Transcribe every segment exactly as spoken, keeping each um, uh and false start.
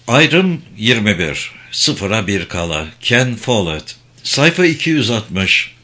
Ayrım yirmi bir. Sıfıra bir kala. Ken Follett. Sayfa iki yüz altmış.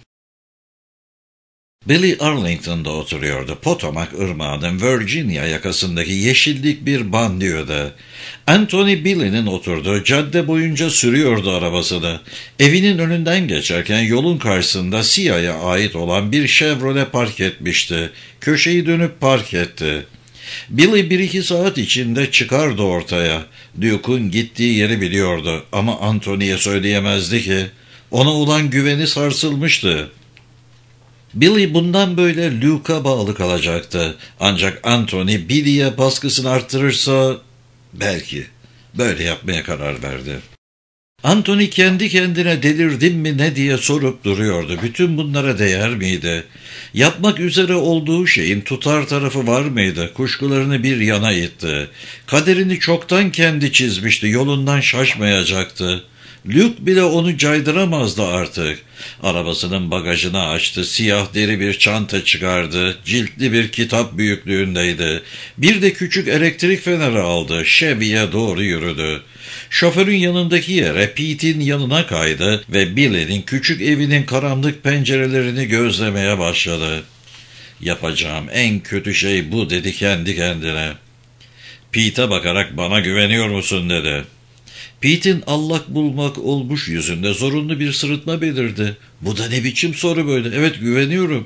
Billy Arlington'da oturuyordu. Potomac Irmağı'nın Virginia yakasındaki yeşillik bir banliyöde. Anthony Billy'nin oturduğu cadde boyunca sürüyordu arabasını. Evinin önünden geçerken yolun karşısında C I A'ya ait olan bir Chevrolet park etmişti. Köşeyi dönüp park etti. Billy bir iki saat içinde çıkardı ortaya. Duke'un gittiği yeri biliyordu ama Anthony'ye söyleyemezdi ki. Ona olan güveni sarsılmıştı. Billy bundan böyle Luke'a bağlı kalacaktı. Ancak Anthony Billy'ye baskısını arttırırsa belki böyle yapmaya karar verdi. Anthony kendi kendine delirdim mi ne diye sorup duruyordu. Bütün bunlara değer miydi? Yapmak üzere olduğu şeyin tutar tarafı var mıydı? Kuşkularını bir yana itti. Kaderini çoktan kendi çizmişti. Yolundan şaşmayacaktı. Luke bile onu caydıramazdı artık. Arabasının bagajını açtı, siyah deri bir çanta çıkardı, ciltli bir kitap büyüklüğündeydi. Bir de küçük elektrik feneri aldı, Chevy'ye doğru yürüdü. Şoförün yanındaki yere Pete'in yanına kaydı ve Billy'nin küçük evinin karanlık pencerelerini gözlemeye başladı. Yapacağım en kötü şey bu dedi kendi kendine. Pete'e bakarak bana güveniyor musun dedi. Pete'in allak bulmak olmuş yüzünde zorunlu bir sırıtma belirdi. Bu da ne biçim soru böyle? Evet, güveniyorum.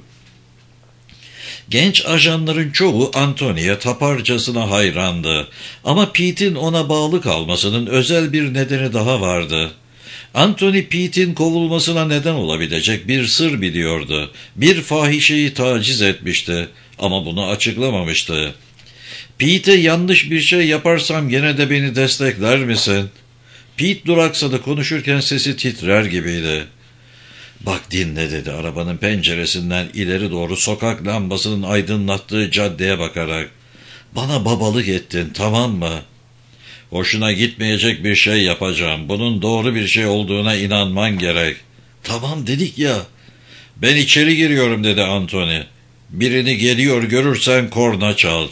Genç ajanların çoğu Anthony'ye taparcasına hayrandı. Ama Pete'in ona bağlı kalmasının özel bir nedeni daha vardı. Anthony Pete'in kovulmasına neden olabilecek bir sır biliyordu. Bir fahişeyi taciz etmişti ama bunu açıklamamıştı. Pete'e yanlış bir şey yaparsam gene de beni destekler misin? Pete duraksadı, konuşurken sesi titrer gibiydi. Bak dinle dedi arabanın penceresinden ileri doğru sokak lambasının aydınlattığı caddeye bakarak. Bana babalık ettin, tamam mı? Hoşuna gitmeyecek bir şey yapacağım. Bunun doğru bir şey olduğuna inanman gerek. Tamam dedik ya. Ben içeri giriyorum dedi Anthony. Birini geliyor görürsen korna çal.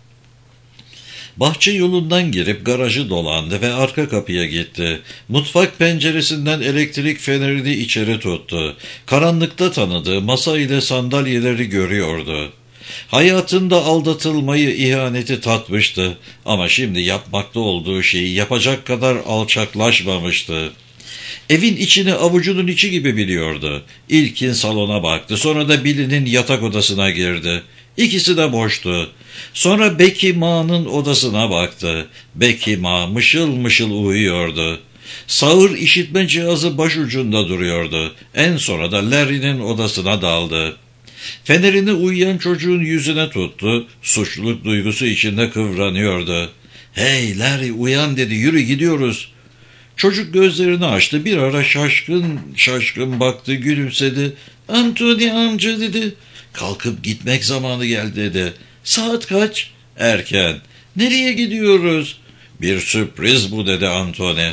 Bahçe yolundan girip garajı dolandı ve arka kapıya gitti. Mutfak penceresinden elektrik fenerini içeri tuttu. Karanlıkta tanıdığı masa ile sandalyeleri görüyordu. Hayatında aldatılmayı, ihaneti tatmıştı ama şimdi yapmakta olduğu şeyi yapacak kadar alçaklaşmamıştı. Evin içini avucunun içi gibi biliyordu. İlkin salona baktı, sonra da Billy'nin yatak odasına girdi. İkisi de boştu. Sonra Becky Ma'nın odasına baktı. Becky Ma mışıl mışıl uyuyordu. Sağır işitme cihazı başucunda duruyordu. En sonra da Larry'nin odasına daldı. Fenerini uyuyan çocuğun yüzüne tuttu. Suçluluk duygusu içinde kıvranıyordu. "Hey Larry, uyan" dedi, "yürü gidiyoruz." Çocuk gözlerini açtı. Bir ara şaşkın şaşkın baktı, gülümsedi. "Anthony amca" dedi. "Kalkıp gitmek zamanı geldi" dedi. "Saat kaç?" "Erken." "Nereye gidiyoruz?" "Bir sürpriz bu" dedi Anthony.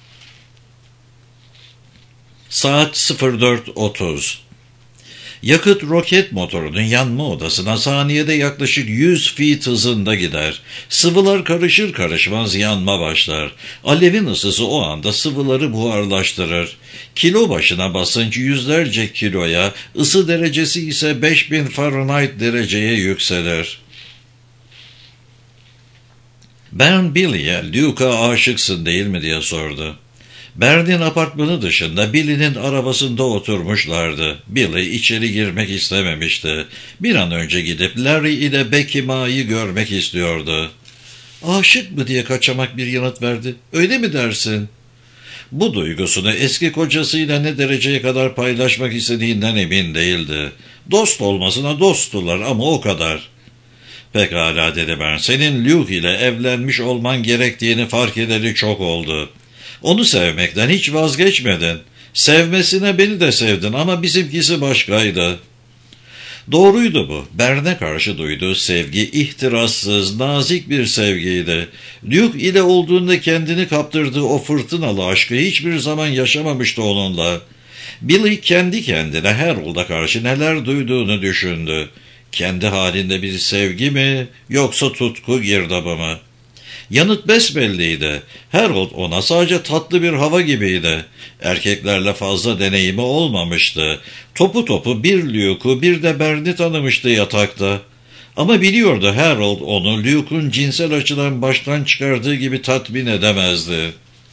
Saat sıfır dört otuz. Yakıt roket motorunun yanma odasına saniyede yaklaşık yüz feet hızında gider. Sıvılar karışır karışmaz yanma başlar. Alevin ısısı o anda sıvıları buharlaştırır. Kilo başına basınç yüzlerce kiloya, ısı derecesi ise beş bin Fahrenheit dereceye yükselir. Ben Billy'ye "Luke'a aşıksın değil mi?" diye sordu. Bern'in apartmanı dışında Billy'nin arabasında oturmuşlardı. Billy içeri girmek istememişti. Bir an önce gidip Larry ile Becky Ma'yı görmek istiyordu. "Aşık mı?" diye kaçamak bir yanıt verdi. "Öyle mi dersin?" Bu duygusunu eski kocasıyla ne dereceye kadar paylaşmak istediğinden emin değildi. Dost olmasına dosttular ama o kadar. "Pekala" dedi ben, "senin Luke ile evlenmiş olman gerektiğini fark edeli çok oldu. Onu sevmekten hiç vazgeçmedin. Sevmesine beni de sevdin ama bizimkisi başkaydı." Doğruydu bu. Bern'e karşı duyduğu sevgi ihtirassız, nazik bir sevgiydi. Luke ile olduğunda kendini kaptırdığı o fırtınalı aşkı hiçbir zaman yaşamamıştı onunla. Billy kendi kendine Harold'a karşı neler duyduğunu düşündü. Kendi halinde bir sevgi mi yoksa tutku girdabı mı? Yanıt besbelliydi. Harold ona sadece tatlı bir hava gibiydi. Erkeklerle fazla deneyimi olmamıştı. Topu topu bir Luke'u bir de Bern'i tanımıştı yatakta. Ama biliyordu Harold onu Luke'un cinsel açıdan baştan çıkardığı gibi tatmin edemezdi.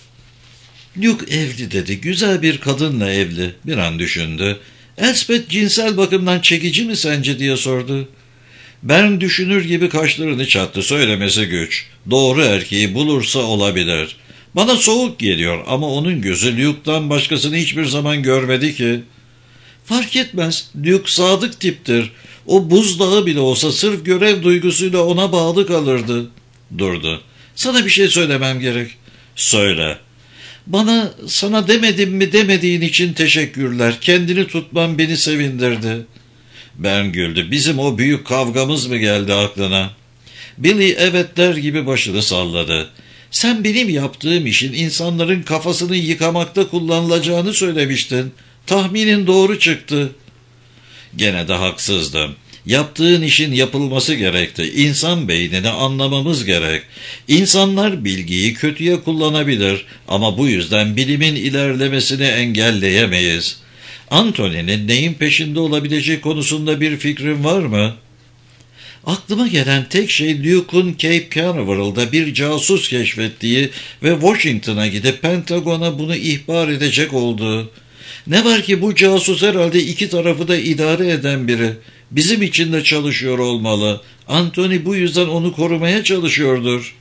Luke evli dedi. Güzel bir kadınla evli. Bir an düşündü. Elspeth cinsel bakımdan çekici mi sence diye sordu. Ben düşünür gibi kaşlarını çattı. Söylemesi güç. Doğru erkeği bulursa olabilir. Bana soğuk geliyor ama onun gözü Luke'dan başkasını hiçbir zaman görmedi ki. Fark etmez. Luke sadık tiptir. O buzdağı bile olsa sırf görev duygusuyla ona bağlı kalırdı. Durdu. Sana bir şey söylemem gerek. Söyle. Bana sana demedim mi demediğin için teşekkürler. Kendini tutman beni sevindirdi. Ben güldü. Bizim o büyük kavgamız mı geldi aklına? Billy evet der gibi başını salladı. Sen benim yaptığım işin insanların kafasını yıkamakta kullanılacağını söylemiştin. Tahminin doğru çıktı. Gene de haksızdım. Yaptığın işin yapılması gerekti. İnsan beynini anlamamız gerek. İnsanlar bilgiyi kötüye kullanabilir ama bu yüzden bilimin ilerlemesini engelleyemeyiz. Anthony'nin neyin peşinde olabileceği konusunda bir fikrin var mı? Aklıma gelen tek şey Luke'un Cape Canaveral'da bir casus keşfettiği ve Washington'a gidip Pentagon'a bunu ihbar edecek olduğu. Ne var ki bu casus herhalde iki tarafı da idare eden biri. Bizim için de çalışıyor olmalı. Anthony bu yüzden onu korumaya çalışıyordur.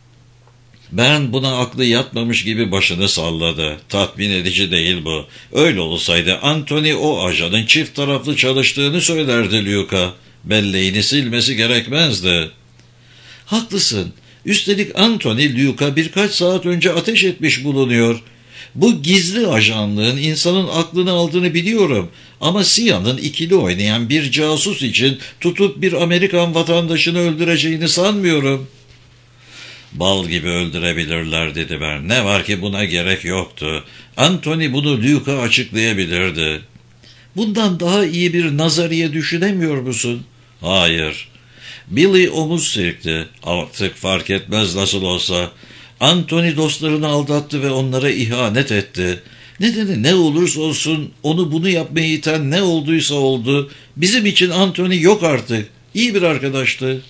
Ben buna aklı yatmamış gibi başını salladı. Tatmin edici değil bu. Öyle olsaydı Anthony o ajanın çift taraflı çalıştığını söylerdi Luke'a. Belleğini silmesi gerekmezdi. Haklısın. Üstelik Anthony Luke'a birkaç saat önce ateş etmiş bulunuyor. Bu gizli ajanlığın insanın aklını aldığını biliyorum. Ama C I A'nın ikili oynayan bir casus için tutup bir Amerikan vatandaşını öldüreceğini sanmıyorum. Bal gibi öldürebilirler dedi ben. Ne var ki buna gerek yoktu. Anthony bunu Luke'a açıklayabilirdi. Bundan daha iyi bir nazariye düşünemiyor musun? Hayır. Billy omuz silkti. Artık fark etmez nasıl olsa. Anthony dostlarını aldattı ve onlara ihanet etti. Nedeni ne olursa olsun onu bunu yapmaya iten ne olduysa oldu. Bizim için Anthony yok artık. İyi bir arkadaştı.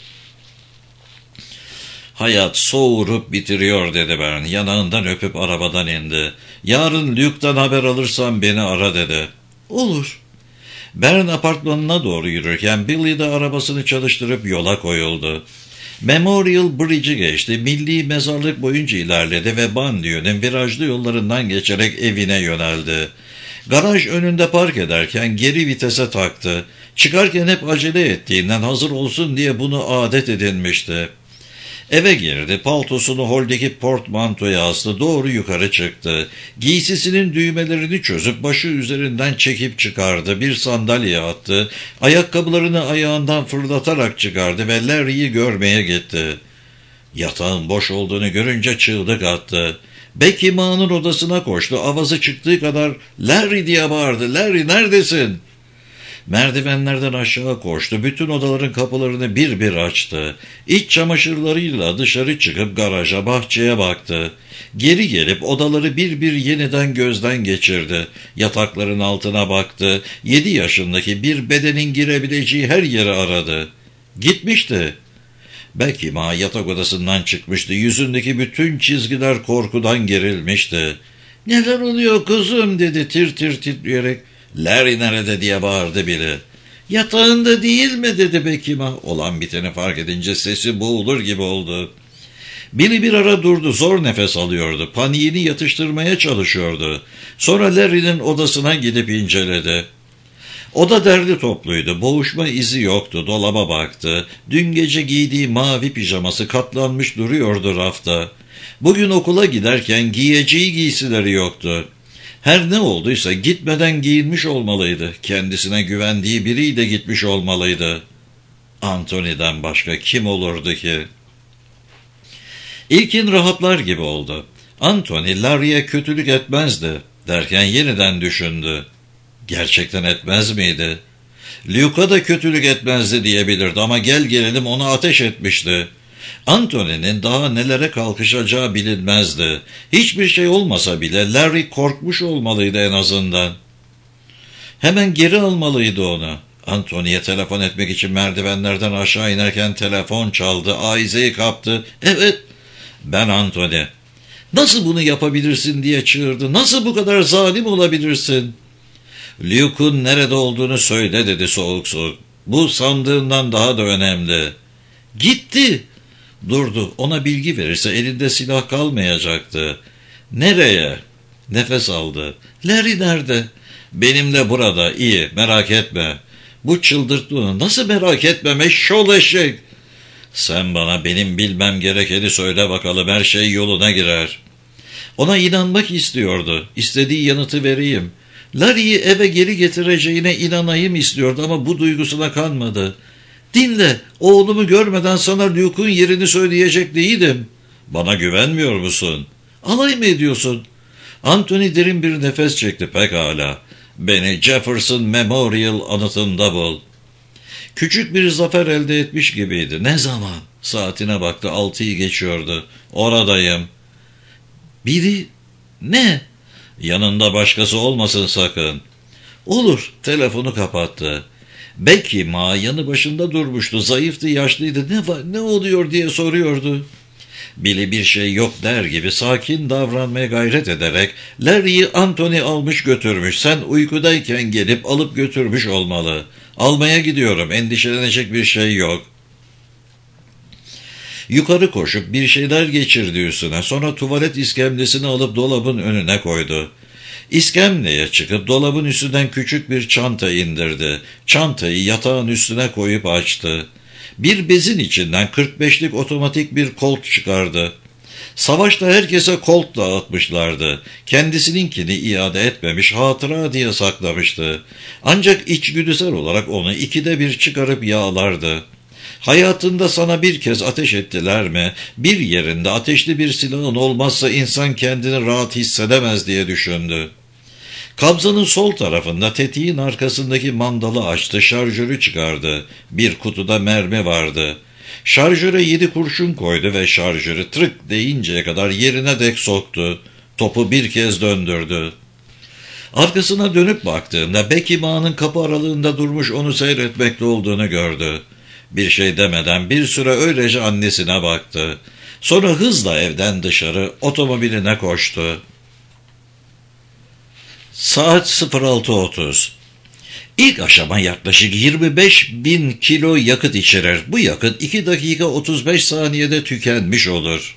Hayat soğurup bitiriyor dedi ben. Yanağından öpüp arabadan indi. Yarın Luke'dan haber alırsan beni ara dedi. Olur. Bern apartmanına doğru yürürken Billy de arabasını çalıştırıp yola koyuldu. Memorial Bridge'i geçti, milli mezarlık boyunca ilerledi ve Banliyö'nün virajlı yollarından geçerek evine yöneldi. Garaj önünde park ederken geri vitese taktı. Çıkarken hep acele ettiğinden hazır olsun diye bunu adet edinmişti. Eve girdi, paltosunu holdeki portmantoya astı, doğru yukarı çıktı. Giysisinin düğmelerini çözüp başı üzerinden çekip çıkardı, bir sandalyeye attı, ayakkabılarını ayağından fırlatarak çıkardı ve Larry'i görmeye gitti. Yatağın boş olduğunu görünce çığlık attı. Becky Ma'nın odasına koştu, avazı çıktığı kadar "Larry!" diye bağırdı. "Larry, neredesin?" Merdivenlerden aşağı koştu. Bütün odaların kapılarını bir bir açtı. İç çamaşırlarıyla dışarı çıkıp garaja, bahçeye baktı. Geri gelip odaları bir bir yeniden gözden geçirdi. Yatakların altına baktı. Yedi yaşındaki bir bedenin girebileceği her yeri aradı. Gitmişti. Becky Ma yatak odasından çıkmıştı. Yüzündeki bütün çizgiler korkudan gerilmişti. "Neler oluyor kızım?" dedi tir tir titreyerek. "Larry nerede?" diye bağırdı biri. "Yatağında değil mi?" dedi Becky Ma. Olan biteni fark edince sesi boğulur gibi oldu. Billy bir ara durdu, zor nefes alıyordu. Paniğini yatıştırmaya çalışıyordu. Sonra Larry'nin odasına gidip inceledi. Oda derli topluydu, boğuşma izi yoktu, dolaba baktı. Dün gece giydiği mavi pijaması katlanmış duruyordu rafta. Bugün okula giderken giyeceği giysileri yoktu. Her ne olduysa gitmeden giyinmiş olmalıydı. Kendisine güvendiği biriyle gitmiş olmalıydı. Anthony'den başka kim olurdu ki? İlkin rahatlar gibi oldu. Anthony Larry'e kötülük etmezdi derken yeniden düşündü. Gerçekten etmez miydi? Luke'a da kötülük etmezdi diyebilirdi ama gel gelelim ona ateş etmişti. Anthony'nin daha nelere kalkışacağı bilinmezdi. Hiçbir şey olmasa bile Larry korkmuş olmalıydı en azından. Hemen geri almalıydı onu. Anthony'ye telefon etmek için merdivenlerden aşağı inerken telefon çaldı. Aize'yi kaptı. Evet, ben Anthony. Nasıl bunu yapabilirsin diye çığırdı. Nasıl bu kadar zalim olabilirsin? Luke'un nerede olduğunu söyle dedi soğuk soğuk. Bu sandığından daha da önemli. Gitti. Durdu. Ona bilgi verirse elinde silah kalmayacaktı. Nereye? Nefes aldı. Larry nerede? Benimle burada. İyi, merak etme. Bu çıldırttı onu. Nasıl merak etmem eşşoğlu eşek? Sen bana benim bilmem gerekeni söyle bakalım, her şey yoluna girer. Ona inanmak istiyordu. İstediği yanıtı vereyim. Larry'i eve geri getireceğine inanayım istiyordu ama bu duygusuna kanmadı. Dinle, oğlumu görmeden sana Luke'un yerini söyleyecek değilim. Bana güvenmiyor musun? Alay mı ediyorsun? Anthony derin bir nefes çekti. Pekala. Beni Jefferson Memorial anıtında bul. Küçük bir zafer elde etmiş gibiydi. Ne zaman? Saatine baktı. Altıyı geçiyordu. Oradayım. Biri? Ne? Yanında başkası olmasın sakın. Olur. Telefonu kapattı. Becky Ma yanı başında durmuştu. Zayıftı, yaşlıydı. Ne var, ne oluyor diye soruyordu. Billy bir şey yok der gibi sakin davranmaya gayret ederek Larry'i Anthony almış götürmüş. Sen uykudayken gelip alıp götürmüş olmalı. Almaya gidiyorum. Endişelenecek bir şey yok. Yukarı koşup bir şeyler geçirdi üstüne. Sonra tuvalet iskemlesini alıp dolabın önüne koydu. İskemleye çıkıp dolabın üstünden küçük bir çanta indirdi. Çantayı yatağın üstüne koyup açtı. Bir bezin içinden kırk beşlik otomatik bir Colt çıkardı. Savaşta herkese Colt dağıtmışlardı. Kendisininkini iade etmemiş, hatıra diye saklamıştı. Ancak içgüdüsel olarak onu ikide bir çıkarıp yağlardı. Hayatında sana bir kez ateş ettiler mi, bir yerinde ateşli bir silahın olmazsa insan kendini rahat hissedemez diye düşündü. Kabzanın sol tarafında tetiğin arkasındaki mandalı açtı, şarjörü çıkardı. Bir kutuda mermi vardı. Şarjöre yedi kurşun koydu ve şarjörü tırık deyinceye kadar yerine dek soktu. Topu bir kez döndürdü. Arkasına dönüp baktığında Becky Ma'nın kapı aralığında durmuş onu seyretmekte olduğunu gördü. Bir şey demeden bir süre öylece annesine baktı. Sonra hızla evden dışarı otomobiline koştu. Saat sıfır altı otuz. İlk aşama yaklaşık yirmi beş bin kilo yakıt içerir. Bu yakıt iki dakika otuz beş saniyede tükenmiş olur.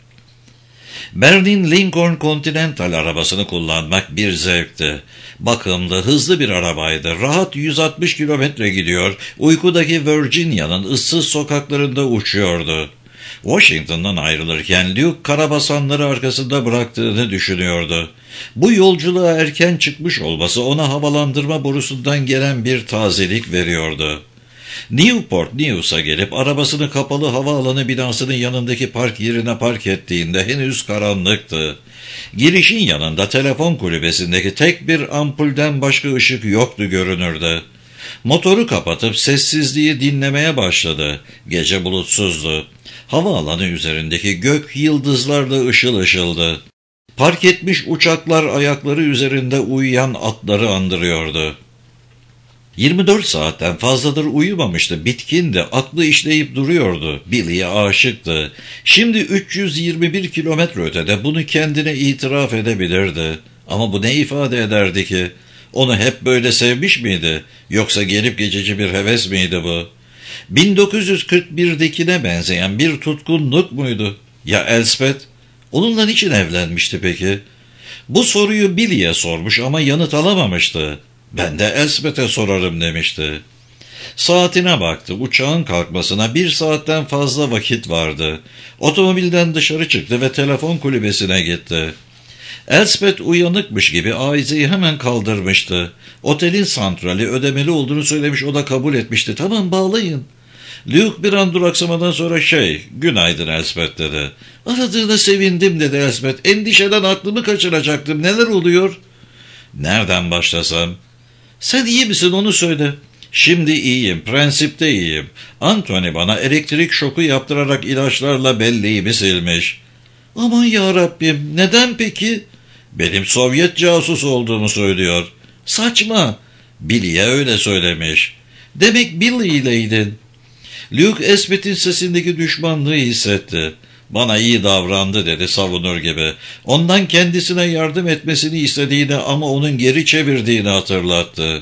Berlin Lincoln Continental arabasını kullanmak bir zevkti. Bakımlı, hızlı bir arabaydı. Rahat yüz altmış kilometre gidiyor, uykudaki Virginia'nın ıssız sokaklarında uçuyordu. Washington'dan ayrılırken Luke karabasanları arkasında bıraktığını düşünüyordu. Bu yolculuğa erken çıkmış olması ona havalandırma borusundan gelen bir tazelik veriyordu. Newport News'a gelip arabasını kapalı havaalanı binasının yanındaki park yerine park ettiğinde henüz karanlıktı. Girişin yanında telefon kulübesindeki tek bir ampulden başka ışık yoktu görünürde. Motoru kapatıp sessizliği dinlemeye başladı. Gece bulutsuzdu. Havaalanı üzerindeki gök yıldızlarla ışıl ışıldı. Park etmiş uçaklar ayakları üzerinde uyuyan atları andırıyordu. yirmi dört saatten fazladır uyumamıştı, bitkindi, aklı işleyip duruyordu, Billy'ye aşıktı. Şimdi üç yüz yirmi bir kilometre ötede bunu kendine itiraf edebilirdi. Ama bu ne ifade ederdi ki? Onu hep böyle sevmiş miydi? Yoksa gelip geçici bir heves miydi bu? bin dokuz yüz kırk birdekine benzeyen bir tutkunluk muydu? Ya Elspeth? Onunla niçin evlenmişti peki? Bu soruyu Billy'ye sormuş ama yanıt alamamıştı. Ben de Elspeth'e sorarım demişti. Saatine baktı. Uçağın kalkmasına bir saatten fazla vakit vardı. Otomobilden dışarı çıktı ve telefon kulübesine gitti. Elspeth uyanıkmış gibi Aize'yi hemen kaldırmıştı. Otelin santrali ödemeli olduğunu söylemiş, o da kabul etmişti. Tamam, bağlayın. Luke bir an duraksamadan sonra şey, günaydın Elspeth dedi. Aradığına sevindim dedi Elspeth. Endişeden aklımı kaçıracaktım. Neler oluyor? Nereden başlasam? Sen iyi misin onu söyle. Şimdi iyiyim, prensipte iyiyim. Anthony bana elektrik şoku yaptırarak ilaçlarla belleğimi silmiş. Aman yarabbim, neden peki? Benim Sovyet casusu olduğumu söylüyor. Saçma. Billy'e öyle söylemiş. Demek Billy ileydin. Luke Esmet'in sesindeki düşmanlığı hissetti. Bana iyi davrandı dedi savunur gibi. Ondan kendisine yardım etmesini istediğini ama onun geri çevirdiğini hatırlattı.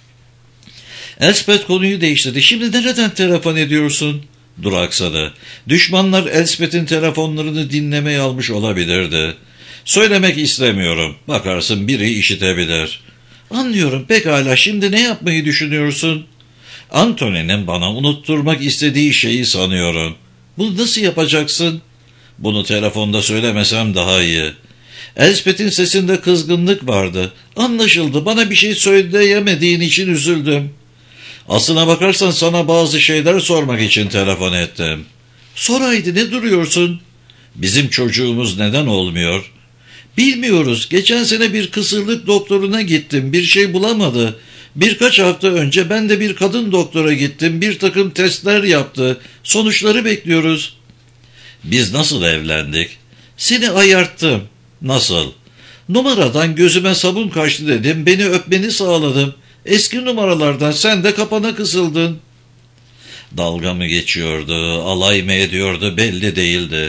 Elspeth konuyu değiştirdi. Şimdi nereden telefon ediyorsun? Duraksadı. Düşmanlar Elspeth'in telefonlarını dinlemeye almış olabilirdi. Söylemek istemiyorum. Bakarsın biri işitebilir. Anlıyorum, pekala, şimdi ne yapmayı düşünüyorsun? Anthony'nin bana unutturmak istediği şeyi sanıyorum. Bunu nasıl yapacaksın? Bunu telefonda söylemesem daha iyi. Elspeth'in sesinde kızgınlık vardı. Anlaşıldı, bana bir şey söyleyemediğin için üzüldüm. Aslına bakarsan sana bazı şeyler sormak için telefon ettim. Sor haydi, ne duruyorsun? Bizim çocuğumuz neden olmuyor? Bilmiyoruz. Geçen sene bir kısırlık doktoruna gittim. Bir şey bulamadı. Birkaç hafta önce ben de bir kadın doktora gittim. Bir takım testler yaptı. Sonuçları bekliyoruz. Biz nasıl evlendik? Seni ayarttım. Nasıl? Numaradan gözüme sabun kaçtı dedim. Beni öpmeni sağladım. Eski numaralardan sen de kapana kısıldın. Dalga mı geçiyordu, alay mı ediyordu belli değildi.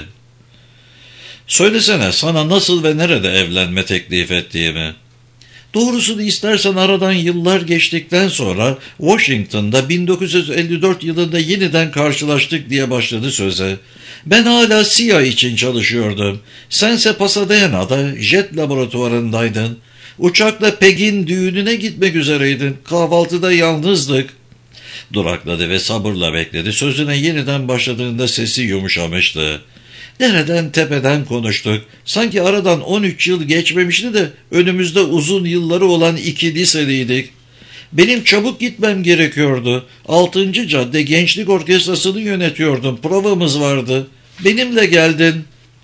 Söylesene, sana nasıl ve nerede evlenme teklif ettiğimi. Doğrusunu istersen aradan yıllar geçtikten sonra Washington'da bin dokuz yüz elli dört yılında yeniden karşılaştık diye başladı söze. Ben hala C I A için çalışıyordum. Sense Pasadena'da jet laboratuvarındaydın. Uçakla Peg'in düğününe gitmek üzereydin. Kahvaltıda yalnızdık. Durakladı ve sabırla bekledi. Sözüne yeniden başladığında sesi yumuşamıştı. Nereden tepeden konuştuk. Sanki aradan on üç yıl geçmemişti de önümüzde uzun yılları olan iki liseliydik. Benim çabuk gitmem gerekiyordu. Altıncı cadde gençlik orkestrasını yönetiyordum. Provamız vardı. Benimle geldin.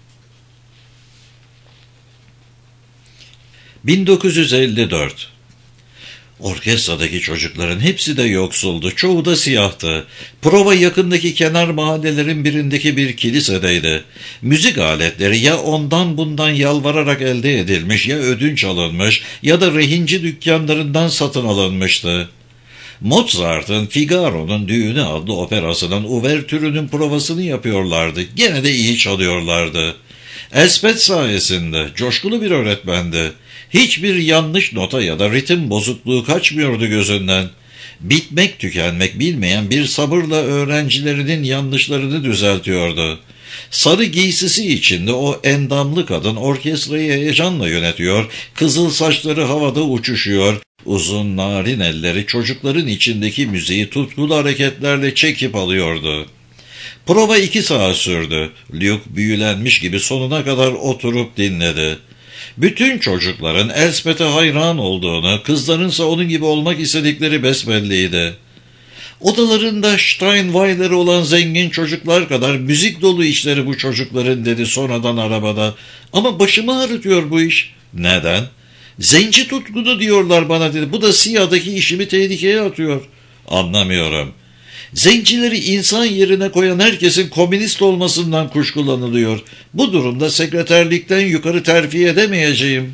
bin dokuz yüz elli dört. Orkestradaki çocukların hepsi de yoksuldu, çoğu da siyahtı. Prova yakındaki kenar mahallelerin birindeki bir kilisedeydi. Müzik aletleri ya ondan bundan yalvararak elde edilmiş, ya ödünç alınmış, ya da rehinci dükkanlarından satın alınmıştı. Mozart'ın Figaro'nun Düğünü adlı operasının uvertürünün provasını yapıyorlardı. Gene de iyi çalıyorlardı. Elspeth sayesinde coşkulu bir öğretmendi. Hiçbir yanlış nota ya da ritim bozukluğu kaçmıyordu gözünden. Bitmek tükenmek bilmeyen bir sabırla öğrencilerinin yanlışlarını düzeltiyordu. Sarı giysisi içinde o endamlı kadın orkestrayı heyecanla yönetiyor, kızıl saçları havada uçuşuyor, uzun narin elleri çocukların içindeki müziği tutkulu hareketlerle çekip alıyordu. Prova iki saat sürdü. Luke büyülenmiş gibi sonuna kadar oturup dinledi. Bütün çocukların Elspeth'e hayran olduğunu, kızlarınsa onun gibi olmak istedikleri besbelliydi. Odalarında Steinway'leri olan zengin çocuklar kadar müzik dolu işleri bu çocukların dedi sonradan arabada. Ama başımı ağrıtıyor bu iş. Neden? Zenci tutkunu diyorlar bana dedi. Bu da C I A'daki işimi tehlikeye atıyor. Anlamıyorum. Zencileri insan yerine koyan herkesin komünist olmasından kuşkulanılıyor. Bu durumda sekreterlikten yukarı terfi edemeyeceğim.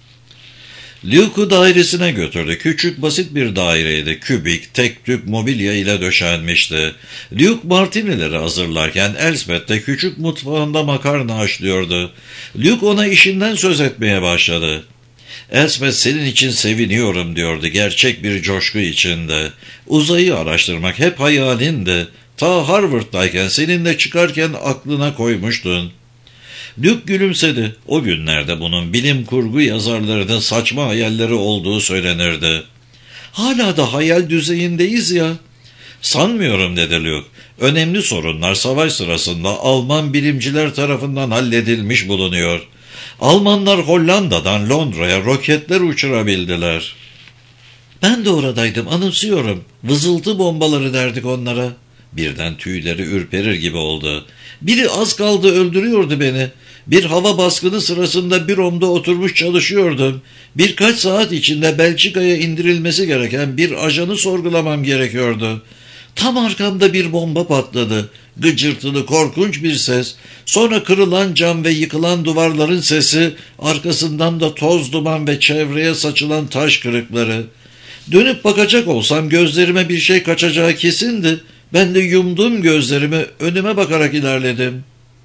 Luke'u dairesine götürdü. Küçük basit bir daireydi. Kübik, tek tük mobilya ile döşenmişti. Luke martinileri hazırlarken Elspeth de küçük mutfağında makarna haşlıyordu. Luke ona işinden söz etmeye başladı. Elspeth senin için seviniyorum diyordu gerçek bir coşku içinde. Uzayı araştırmak hep hayalindi. Ta Harvard'dayken seninle çıkarken aklına koymuştun. Luke gülümsedi. O günlerde bunun bilim kurgu yazarlarının saçma hayalleri olduğu söylenirdi. Hala da hayal düzeyindeyiz ya. Sanmıyorum dedi Luke. Önemli sorunlar savaş sırasında Alman bilimciler tarafından halledilmiş bulunuyor. Almanlar Hollanda'dan Londra'ya roketler uçurabildiler. Ben de oradaydım, anımsıyorum. Vızıltı bombaları derdik onlara. Birden tüyleri ürperir gibi oldu. Biri az kaldı öldürüyordu beni. Bir hava baskını sırasında büromda oturmuş çalışıyordum. Birkaç saat içinde Belçika'ya indirilmesi gereken bir ajanı sorgulamam gerekiyordu. Tam arkamda bir bomba patladı. Gıcırtılı, korkunç bir ses. Sonra kırılan cam ve yıkılan duvarların sesi. Arkasından da toz duman ve çevreye saçılan taş kırıkları. Dönüp bakacak olsam gözlerime bir şey kaçacağı kesindi. Ben de yumdum gözlerimi, önüme bakarak ilerledim.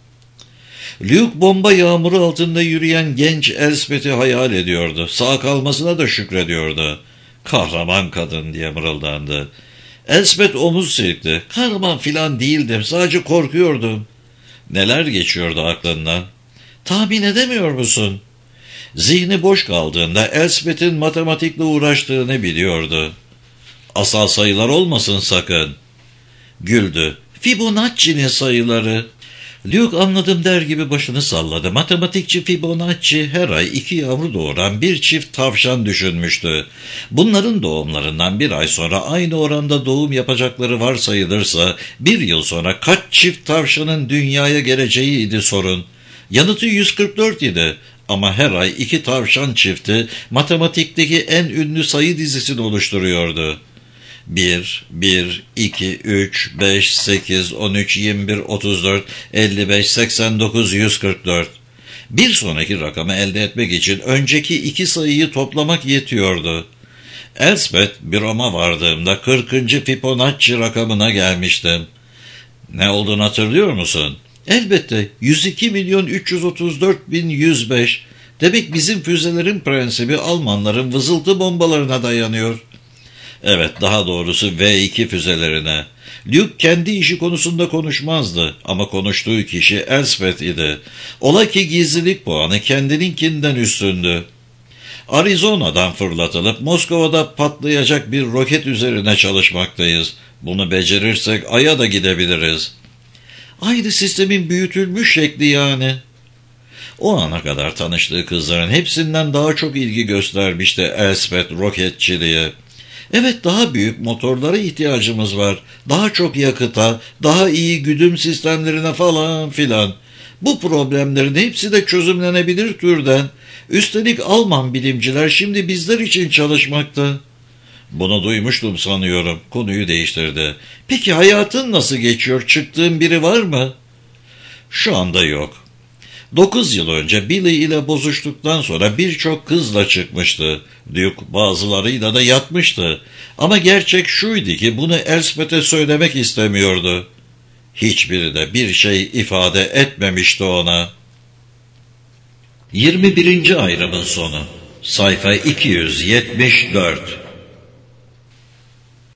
Luke bomba yağmuru altında yürüyen genç Elspeth'i hayal ediyordu. Sağ kalmasına da şükrediyordu. "Kahraman kadın," diye mırıldandı. Elspeth omuz silkti. "Kahraman filan değildim, sadece korkuyordum." Neler geçiyordu aklından? Tahmin edemiyor musun? Zihni boş kaldığında Elspeth'in matematikle uğraştığını biliyordu. "Asal sayılar olmasın sakın." Güldü. "Fibonacci'nin sayıları." Luke anladım der gibi başını salladı. Matematikçi Fibonacci her ay iki yavru doğuran bir çift tavşan düşünmüştü. Bunların doğumlarından bir ay sonra aynı oranda doğum yapacakları varsayılırsa bir yıl sonra kaç çift tavşanın dünyaya geleceğiydi sorun. Yanıtı yüz kırk dört idi. Ama her ay iki tavşan çifti matematikteki en ünlü sayı dizisini oluşturuyordu. bir, bir, iki, üç, beş, sekiz, on üç, yirmi bir, otuz dört, elli beş, seksen dokuz, yüz kırk dört. Bir sonraki rakamı elde etmek için önceki iki sayıyı toplamak yetiyordu. Elspeth büroma vardığımda kırkıncı Fibonacci rakamına gelmiştim. Ne olduğunu hatırlıyor musun? Elbette yüz iki milyon üç yüz otuz dört bin yüz beş. Demek bizim füzelerin prensibi Almanların vızıltı bombalarına dayanıyor. Evet, daha doğrusu V iki füzelerine. Luke kendi işi konusunda konuşmazdı ama konuştuğu kişi Elspeth idi. Ola ki gizlilik puanı kendininkinden üstündü. Arizona'dan fırlatılıp Moskova'da patlayacak bir roket üzerine çalışmaktayız. Bunu becerirsek Ay'a da gidebiliriz. Aynı sistemin büyütülmüş şekli yani. O ana kadar tanıştığı kızların hepsinden daha çok ilgi göstermişti Elspeth roketçiliğe. Evet, daha büyük motorlara ihtiyacımız var. Daha çok yakıta, daha iyi güdüm sistemlerine falan filan. Bu problemlerin hepsi de çözümlenebilir türden. Üstelik Alman bilimciler şimdi bizler için çalışmakta. Bunu duymuştum sanıyorum. Konuyu değiştirdi. Peki hayatın nasıl geçiyor? Çıktığın biri var mı? Şu anda yok. Dokuz yıl önce Billy ile bozuştuktan sonra birçok kızla çıkmıştı. Luke bazılarıyla da yatmıştı. Ama gerçek şuydu ki bunu Elspeth'e söylemek istemiyordu. Hiçbiri de bir şey ifade etmemişti ona. yirmi birinci ayrımın sonu. Sayfa iki yüz yetmiş dört.